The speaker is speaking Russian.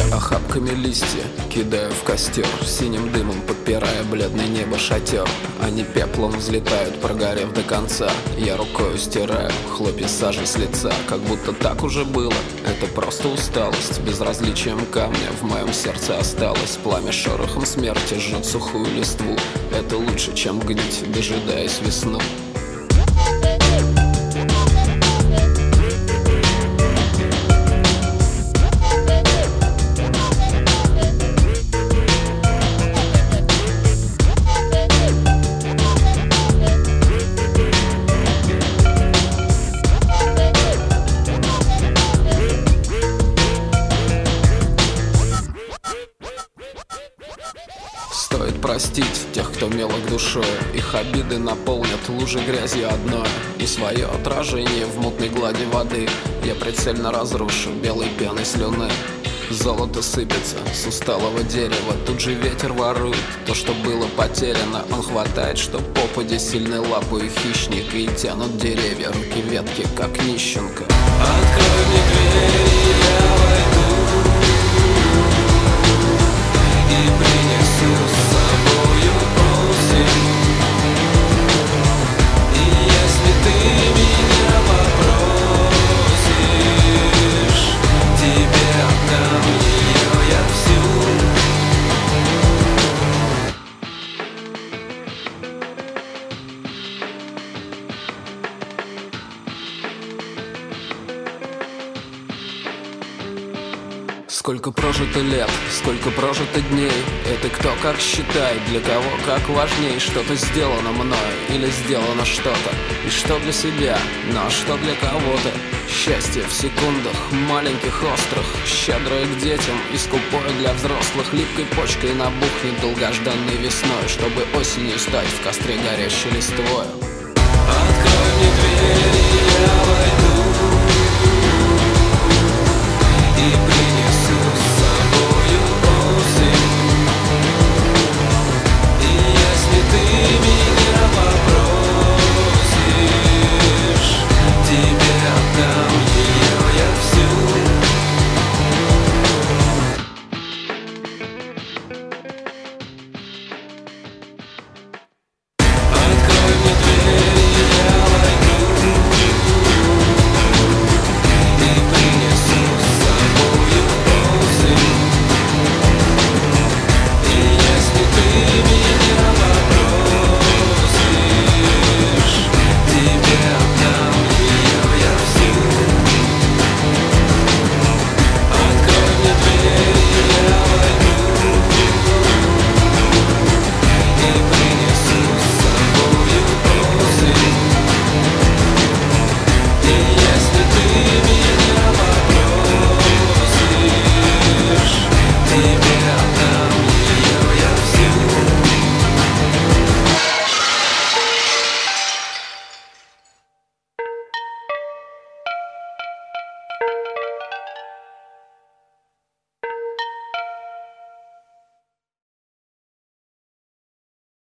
Я охапками листья кидаю в костер, синим дымом подпирая бледное небо шатер. Они пеплом взлетают, прогорев до конца. Я рукою стираю хлопья сажи с лица. Как будто так уже было, это просто усталость. Безразличием камня в моем сердце осталось. Пламя шорохом смерти жжет сухую листву. Это лучше, чем гнить, дожидаясь весну. Стоит простить тех, кто мелок душою. Их обиды наполнят лужи грязи одной. И свое отражение в мутной глади воды я прицельно разрушу белой пеной слюны. Золото сыпется с усталого дерева. Тут же ветер ворует то, что было потеряно. Он хватает, что попади сильной лапой хищника. И тянут деревья, руки ветки, как нищенка. Открой мне дверь, я войду и принесу с собою осень. И если ты меня попросишь, тебе отдам ее я всю. Сколько прожито лет, сколько прожито дней. Это кто как считает, для кого как важней. Что-то сделано мною или сделано что-то. И что для себя, но что для кого-то. Счастье в секундах, маленьких острых, щедрое к детям и скупое для взрослых. Липкой почкой набухнет долгожданной весной, чтобы осенью стать в костре горящей листвою. Открой мне дверь, я войду